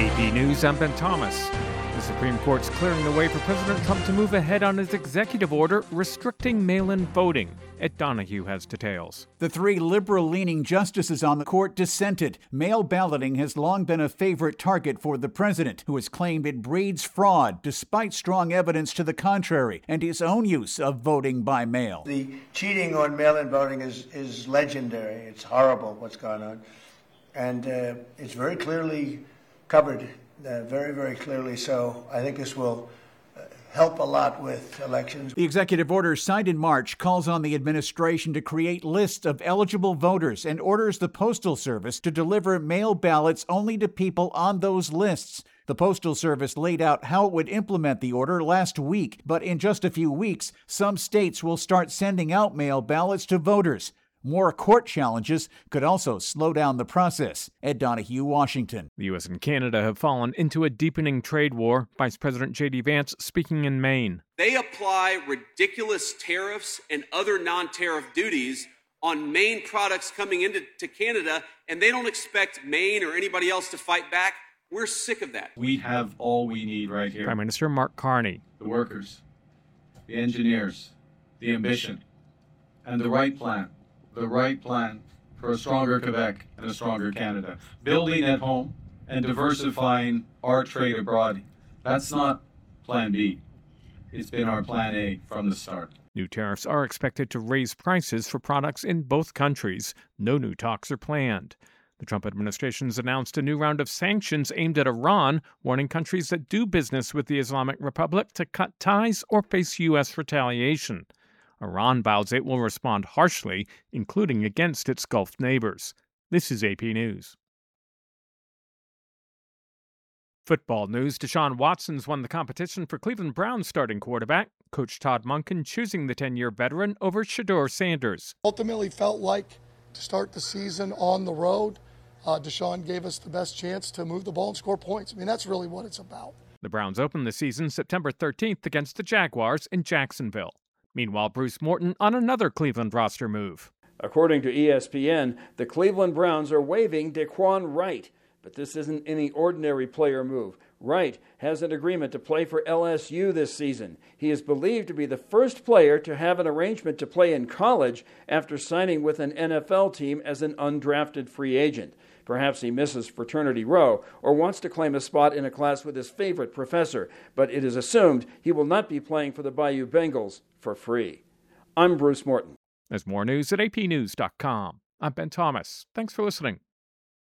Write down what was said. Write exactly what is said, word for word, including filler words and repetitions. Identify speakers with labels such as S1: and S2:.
S1: A P News, I'm Ben Thomas. The Supreme Court's clearing the way for President Trump to move ahead on his executive order restricting mail-in voting. Ed Donahue has details.
S2: The three liberal-leaning justices on the court dissented. Mail balloting has long been a favorite target for the president, who has claimed it breeds fraud, despite strong evidence to the contrary, and his own use of voting by mail.
S3: The cheating on mail-in voting is, is legendary. It's horrible what's going on. And uh, it's very clearly covered. Uh, very, very clearly so. I think this will uh, help a lot with elections.
S2: The executive order signed in March calls on the administration to create lists of eligible voters and orders the Postal Service to deliver mail ballots only to people on those lists. The Postal Service laid out how it would implement the order last week, but in just a few weeks, some states will start sending out mail ballots to voters. More court challenges could also slow down the process. Ed Donahue, Washington.
S1: The U S and Canada have fallen into a deepening trade war. Vice President J D Vance speaking in Maine.
S4: They apply ridiculous tariffs and other non-tariff duties on Maine products coming into to Canada, and they don't expect Maine or anybody else to fight back. We're sick of that.
S5: We have all we need right here.
S1: Prime Minister Mark Carney.
S5: The workers, the engineers, the ambition, and the right plan. The right plan for a stronger Quebec and a stronger Canada. Building at home and diversifying our trade abroad. That's not plan B. It's been our plan A from the start.
S1: New tariffs are expected to raise prices for products in both countries. No new talks are planned. The Trump administration has announced a new round of sanctions aimed at Iran, warning countries that do business with the Islamic Republic to cut ties or face U S retaliation. Iran vows it will respond harshly, including against its Gulf neighbors. This is A P News. Football news. Deshaun Watson's won the competition for Cleveland Browns starting quarterback. Coach Todd Monken choosing the ten-year veteran over Shedeur Sanders.
S6: Ultimately felt like to start the season on the road, uh, Deshaun gave us the best chance to move the ball and score points. I mean, that's really what it's about.
S1: The Browns open the season September thirteenth against the Jaguars in Jacksonville. Meanwhile, Bruce Morton on another Cleveland roster move.
S7: According to E S P N, the Cleveland Browns are waiving Daquan Wright, but this isn't any ordinary player move. Wright has an agreement to play for L S U this season. He is believed to be the first player to have an arrangement to play in college after signing with an N F L team as an undrafted free agent. Perhaps he misses fraternity row or wants to claim a spot in a class with his favorite professor, but it is assumed he will not be playing for the Bayou Bengals for free. I'm Bruce Morton.
S1: There's more news at A P news dot com. I'm Ben Thomas. Thanks for listening.